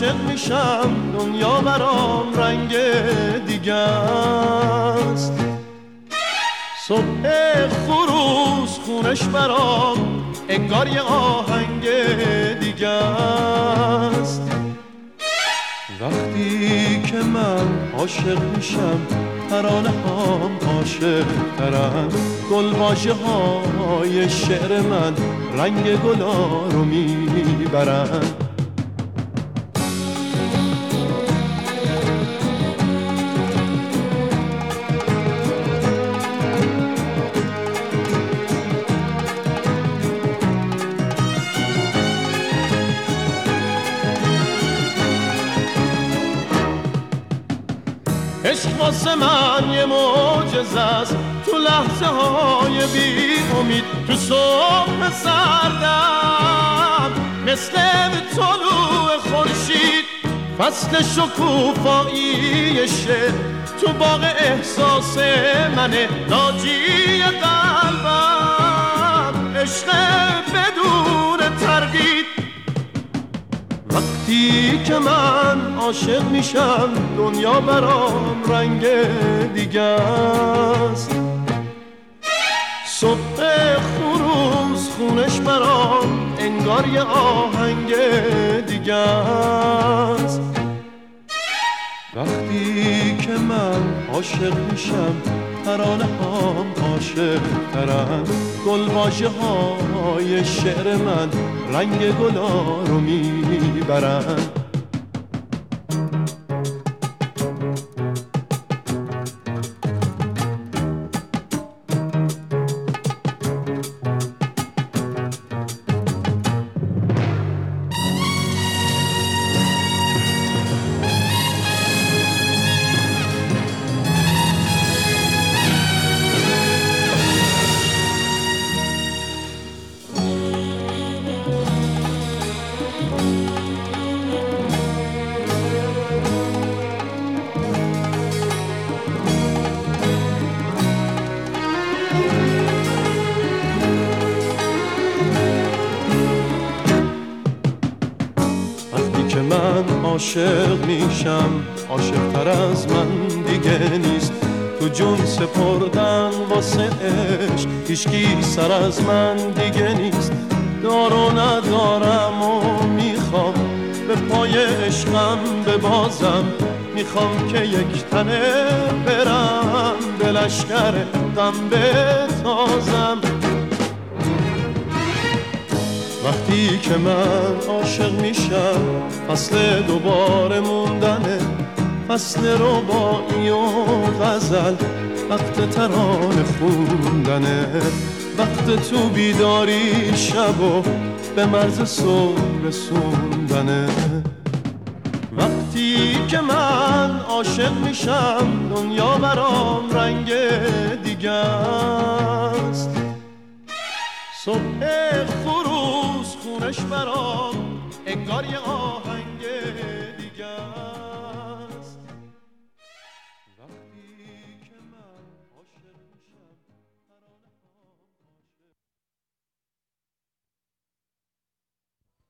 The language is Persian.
عاشق میشم دنیا برام رنگ دیگه است. صبح خروس خونش برام انگار یه آهنگ دیگه است. وقتی که من عاشق میشم ترانه هم عاشق ترن، گلواژه های شعر من رنگ گلا رو میبرن. عشق واسه من یه معجزه است، تو لحظه های بی امید، تو صبح سردم مثل طلوع خورشید. فصل شکوفایی شعر تو باغ احساس منه، ناجی قلبم عشق بدون تردید. وقتی که من عاشق میشم دنیا برام رنگ دیگه است. صبح خروس خونش برام انگار یه آهنگ دیگه است. وقتی که من عاشق میشم ترانه هم عاشق ترن، گلواژه های شعر من رنگ گلا رو میبرن. من عاشق میشم عاشق‌تر از من دیگه نیست. تو جون سپردن واسه عشق هیچکی سر از من دیگه نیست. دار و ندارم و میخوام به پای عشقم ببازم، میخوام که یک تنه برم به لشکر غم بتازم. وقتی که من عاشق میشم فصل دوباره موندنه، فصل رباعی و غزل، وقت ترانه خوندنه، وقت تو بیداری شب و به مرز صبح رسوندنه. وقتی که من عاشق میشم دنیا برام رنگ دیگه است. صبح خروس خونش برام انگار یه